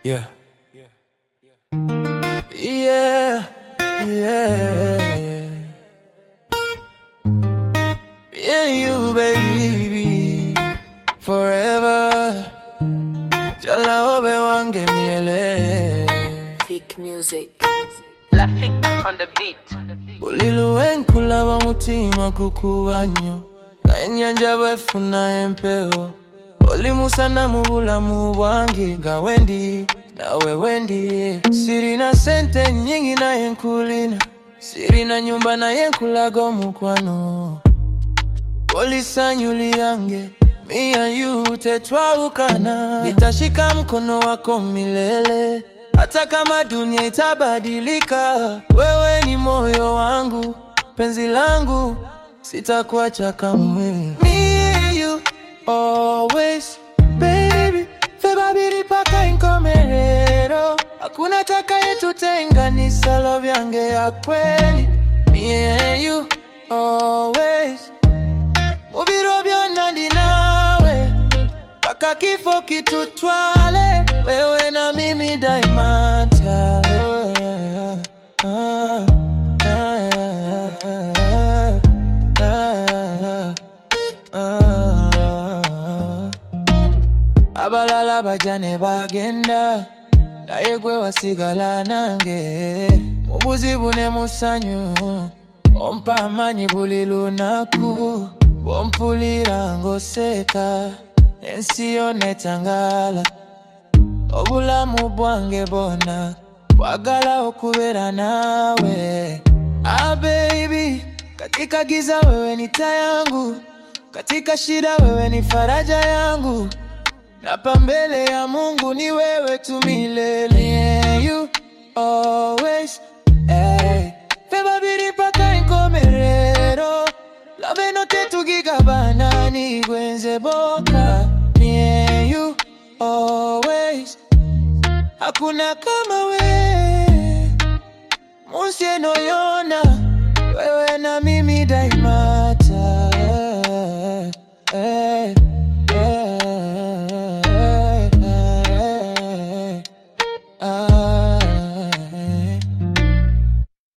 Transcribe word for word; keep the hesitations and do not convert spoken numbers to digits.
Yeah. Yeah. Yeah. Yeah, you baby. Forever. Jala obe wange miele. Vic Music. Lafik on the beat. Ulilu enkula wa mutima kukuwanyo. Na enyanja wefuna empeo. Oli musana mubula mubwangi gawendi. Nawe wendi. Siri na sente nyingi na yenkulina. Siri na nyumba na yenkulago mukwano. Oli sanyuli yange. Me and you tetwaukana. Nitashika mkono wako milele. Hata kama dunia itabadilika, wewe ni moyo wangu, penzi langu, sitakuacha kamwe. Me and you, always, baby. Febabiri paka inkomerero. Hakuna takayetutenganisha, love yange ya kweli. Me and you, always. Mubiro byonna ndi nawe, paka kifo kitutwale. Wewe na mimi daima. Ah, ah, ah, ah, ah. Abalala bajane bagenda, naye gwe wasigala nange. Mubuzibu ne musanyu, ompa amanyi buli lunaku. Bompulira ngoseka, ensi yonna etangala. Obulamu bwange bwonna bwagala okubeera nawe. Ah baby, katika giza wewe ni taa yangu, katika shida wewe ni faraja yangu. Hapa mbele ya Mungu ni wewe tu milele. Yeah, you always, hey. Febabiri paka inkomerero. Love no tetu gigabana ni gwenze boka. Me and you always. Hakuna kama we, Munsie no yona. Wewe na mimi daima. Hey.